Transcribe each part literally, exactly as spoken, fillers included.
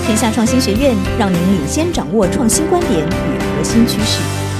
天下创新学院让您领先掌握创新观点与核心趋势。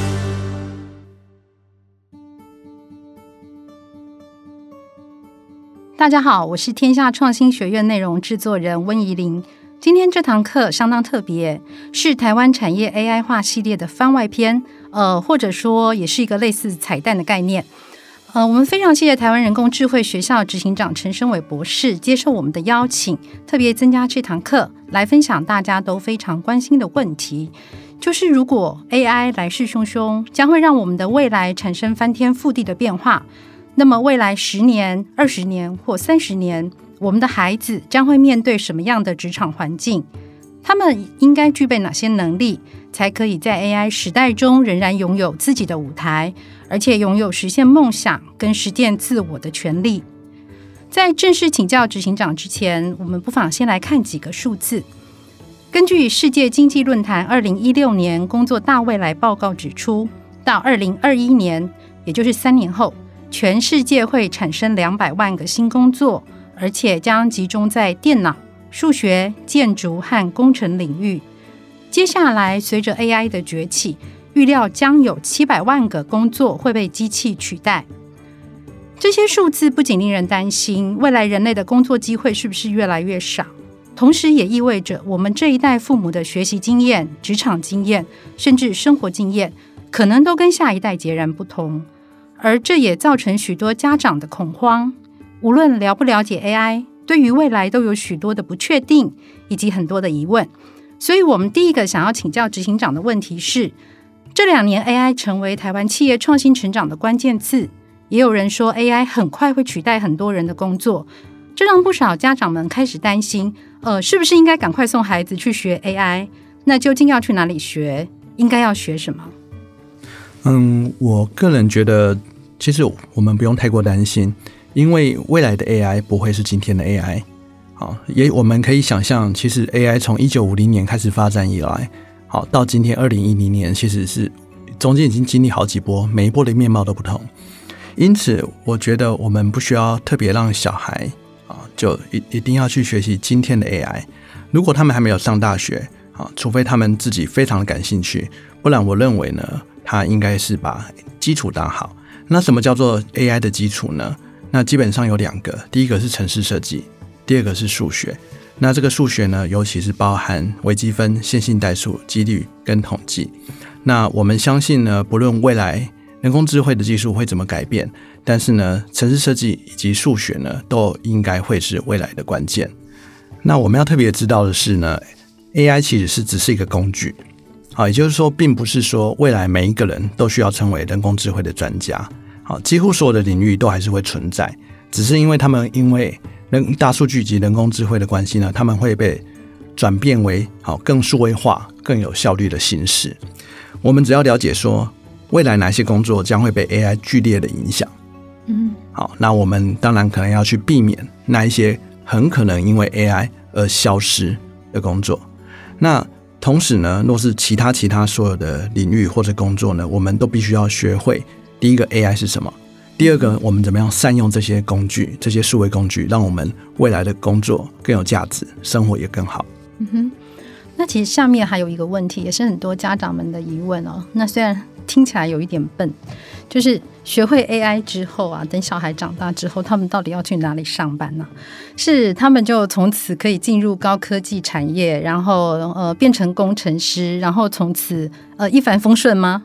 大家好，我是天下创新学院内容制作人温怡玲。今天这堂课相当特别，是台湾产业 A I 化系列的番外篇，呃，或者说也是一个类似彩蛋的概念。呃，我们非常谢谢台湾人工智慧学校执行长陈升伟博士接受我们的邀请，特别增加这堂课来分享大家都非常关心的问题，就是如果 A I 来势汹汹，将会让我们的未来产生翻天覆地的变化。那么未来十年、二十年或三十年，我们的孩子将会面对什么样的职场环境？他们应该具备哪些能力，才可以在 A I 时代中仍然拥有自己的舞台，而且拥有实现梦想跟实践自我的权利？在正式请教执行长之前，我们不妨先来看几个数字。根据世界经济论坛二零一六年工作大未来报告指出，到二零二一年，也就是三年后，全世界会产生两百万个新工作，而且将集中在电脑、数学、建筑和工程领域。接下来随着 A I 的崛起，预料将有七百万个工作会被机器取代。这些数字不仅令人担心未来人类的工作机会是不是越来越少，同时也意味着我们这一代父母的学习经验、职场经验，甚至生活经验，可能都跟下一代截然不同。而这也造成许多家长的恐慌，无论了不了解 A I， 对于未来都有许多的不确定以及很多的疑问。所以我们第一个想要请教执行长的问题是，这两年 A I 成为台湾企业创新成长的关键字，也有人说 A I 很快会取代很多人的工作，这让不少家长们开始担心，呃，是不是应该赶快送孩子去学 A I？ 那究竟要去哪里学？应该要学什么？ 嗯，我个人觉得，其实我们不用太过担心，因为未来的 A I 不会是今天的 A I。好，也我们可以想象，其实 A I 从一九五零年开始发展以来，好到今天二零一零年，其实是中间已经经历好几波，每一波的面貌都不同。因此，我觉得我们不需要特别让小孩啊，就一一定要去学习今天的 A I。如果他们还没有上大学啊，除非他们自己非常的感兴趣，不然我认为呢，他应该是把基础打好。那什么叫做 A I 的基础呢？那基本上有两个，第一个是程式设计，第二个是数学。那这个数学呢，尤其是包含微积分、线性代数、几率跟统计。那我们相信呢，不论未来人工智慧的技术会怎么改变，但是呢，程式设计以及数学呢，都应该会是未来的关键。那我们要特别知道的是呢 ，A I 其实是只是一个工具。好，也就是说，并不是说未来每一个人都需要成为人工智慧的专家。好，几乎所有的领域都还是会存在，只是因为他们因为人大数据及人工智慧的关系呢，他们会被转变为好更数位化、更有效率的形式。我们只要了解说，未来哪些工作将会被 A I 剧烈的影响。嗯，好，那我们当然可能要去避免那一些很可能因为 A I 而消失的工作。那同时呢，若是其他其他所有的领域或者工作呢，我们都必须要学会第一个 A I 是什么，第二个我们怎么样善用这些工具，这些数位工具，让我们未来的工作更有价值，生活也更好。 嗯哼，那其实下面还有一个问题，也是很多家长们的疑问哦。那虽然听起来有一点笨，就是学会 A I 之后啊，等小孩长大之后，他们到底要去哪里上班呢？是他们就从此可以进入高科技产业，然后呃变成工程师，然后从此呃一帆风顺吗？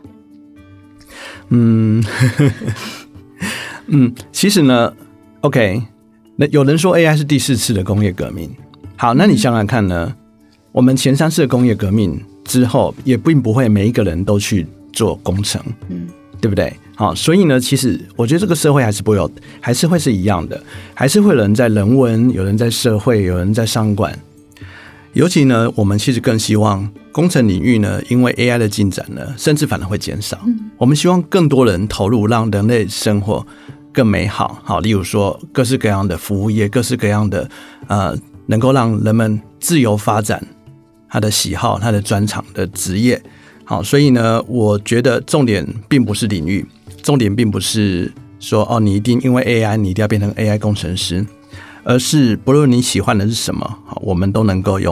嗯嗯，其实呢 ，OK， 那有人说 A I 是第四次的工业革命。好，那你想想看呢？我们前三次的工业革命之后，也并不会每一个人都去做工程，嗯，对不对？好，所以呢，其实我觉得这个社会还是不会有，还是会是一样的，还是会有人在人文，有人在社会，有人在商管。尤其呢，我们其实更希望工程领域呢，因为 A I 的进展呢，甚至反而会减少。嗯、我们希望更多人投入，让人类生活更美好。好，例如说各式各样的服务业，各式各样的呃，能够让人们自由发展他的喜好、他的专长的职业。好，所以呢，我觉得重点并不是领域，重点并不是说哦，你一定因为 A I 你一定要变成 A I 工程师，而是不论你喜欢的是什么，我们都能够用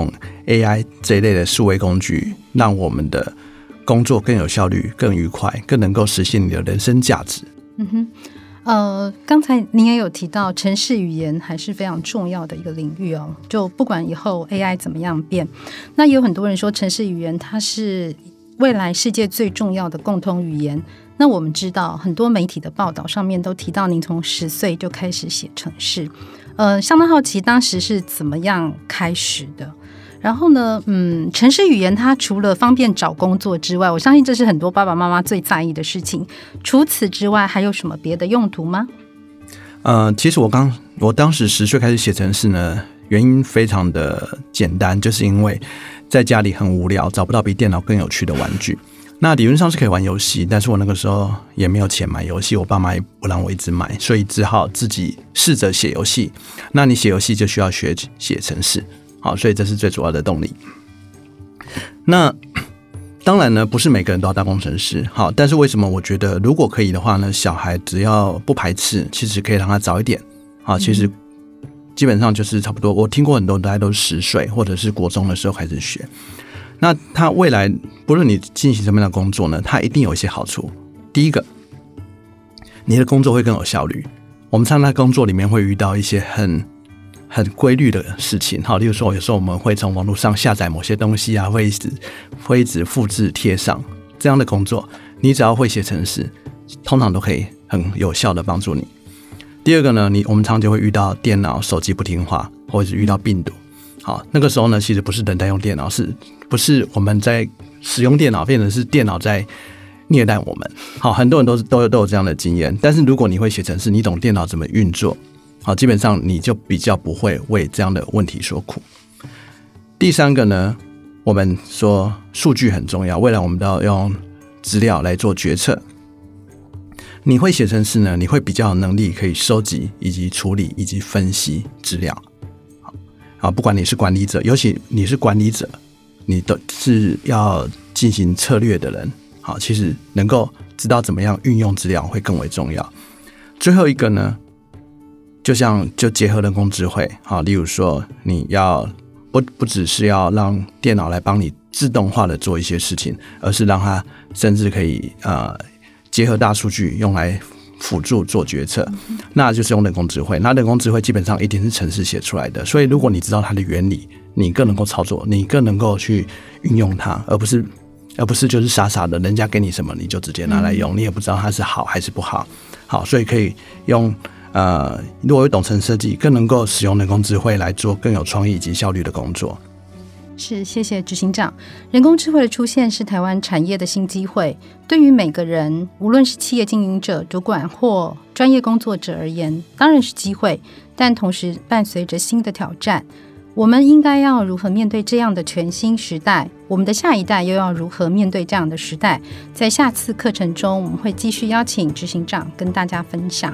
A I 这一类的数位工具，让我们的工作更有效率、更愉快，更能够实现你的人生价值。 嗯哼，呃，刚才您也有提到，程式语言还是非常重要的一个领域哦。就不管以后 A I 怎么样变，那也有很多人说，程式语言它是未来世界最重要的共通语言。那我们知道，很多媒体的报道上面都提到，您从十岁就开始写程式，呃，相当好奇当时是怎么样开始的。然后呢，嗯，程式语言它除了方便找工作之外，我相信这是很多爸爸妈妈最在意的事情。除此之外，还有什么别的用途吗？ 呃，其实我刚我当时十岁开始写程式呢，原因非常的简单，就是因为在家里很无聊，找不到比电脑更有趣的玩具。那理论上是可以玩游戏，但是我那个时候也没有钱买游戏，我爸妈也不让我一直买，所以只好自己试着写游戏。那你写游戏就需要学写程式，好，所以这是最主要的动力。那当然呢，不是每个人都要当工程师，好，但是为什么我觉得如果可以的话呢，小孩只要不排斥，其实可以让他早一点，好，其实基本上就是差不多。我听过很多大概都是十岁或者是国中的时候开始学。那他未来不论你进行什么样的工作呢，他一定有一些好处。第一个，你的工作会更有效率。我们常常在工作里面会遇到一些很很规律的事情，好，例如说有时候我们会从网络上下载某些东西啊，会一直会一直复制贴上，这样的工作你只要会写程式，通常都可以很有效的帮助你。第二个呢，你我们常常就会遇到电脑手机不听话，或者是遇到病毒。好，那个时候呢，其实不是人在用电脑，是不是我们在使用电脑，变成是电脑在虐待我们。好，很多人都是都有都有这样的经验。但是如果你会写程式，你懂电脑怎么运作，好，基本上你就比较不会为这样的问题所苦。第三个呢，我们说数据很重要，未来我们都要用资料来做决策。你会写程式呢，你会比较有能力可以收集以及处理以及分析资料。好，不管你是管理者，尤其你是管理者，你都是要进行策略的人。好，其实能够知道怎么样运用资料会更为重要。最后一个呢，就像就结合人工智慧，好，例如说你要不不只是要让电脑来帮你自动化的做一些事情，而是让它甚至可以呃结合大数据用来辅助做决策，那就是用人工智慧。那人工智慧基本上一定是程式写出来的，所以如果你知道它的原理，你更能够操作，你更能够去运用它，而不是而不是就是傻傻的人家给你什么你就直接拿来用，你也不知道它是好还是不好。好，所以可以用呃，如果有懂程设计，更能够使用人工智慧来做更有创意以及效率的工作。 是，谢谢执行长。人工智慧的出现是台湾产业的新机会，对于每个人，无论是企业经营者、主管或专业工作者而言，当然是机会，但同时伴随着新的挑战。我们应该要如何面对这样的全新时代？我们的下一代又要如何面对这样的时代？在下次课程中，我们会继续邀请执行长跟大家分享。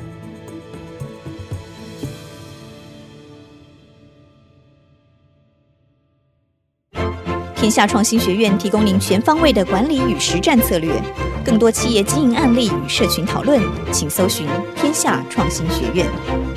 天下创新学院提供您全方位的管理与实战策略，更多企业经营案例与社群讨论，请搜寻天下创新学院。